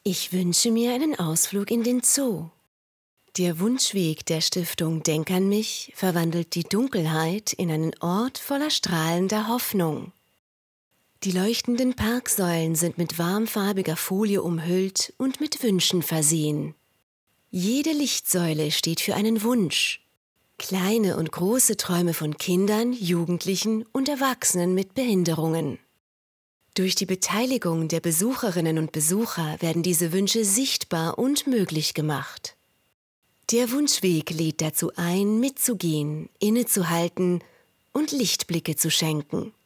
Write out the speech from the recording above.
Ich wünsche mir einen Ausflug in den Zoo. Der Wunschweg der Stiftung Denk an mich verwandelt die Dunkelheit in einen Ort voller strahlender Hoffnung. Die leuchtenden Parksäulen sind mit warmfarbiger Folie umhüllt und mit Wünschen versehen. Jede Lichtsäule steht für einen Wunsch. Kleine und große Träume von Kindern, Jugendlichen und Erwachsenen mit Behinderungen. Durch die Beteiligung der Besucherinnen und Besucher werden diese Wünsche sichtbar und möglich gemacht. Der Wunschweg lädt dazu ein, mitzugehen, innezuhalten und Lichtblicke zu schenken.